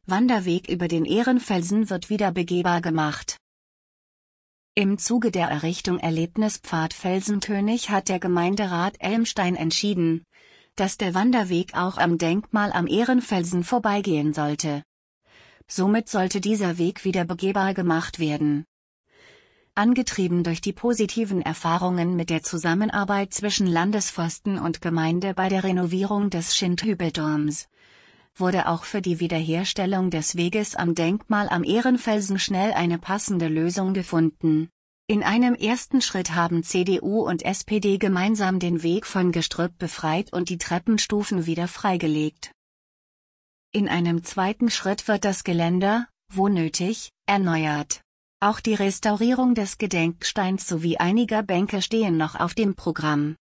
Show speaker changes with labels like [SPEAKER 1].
[SPEAKER 1] Wanderweg über den Ehrenfelsen wird wieder begehbar gemacht. Im Zuge der Errichtung Erlebnispfad Felsenkönig hat der Gemeinderat Elmstein entschieden, dass der Wanderweg auch am Denkmal am Ehrenfelsen vorbeigehen sollte. Somit sollte dieser Weg wieder begehbar gemacht werden. Angetrieben durch die positiven Erfahrungen mit der Zusammenarbeit zwischen Landesforsten und Gemeinde bei der Renovierung des Schindhübeldorms, wurde auch für die Wiederherstellung des Weges am Denkmal am Ehrenfelsen schnell eine passende Lösung gefunden. In einem ersten Schritt haben CDU und SPD gemeinsam den Weg von Gestrüpp befreit und die Treppenstufen wieder freigelegt. In einem zweiten Schritt wird das Geländer, wo nötig, erneuert. Auch die Restaurierung des Gedenksteins sowie einiger Bänke stehen noch auf dem Programm.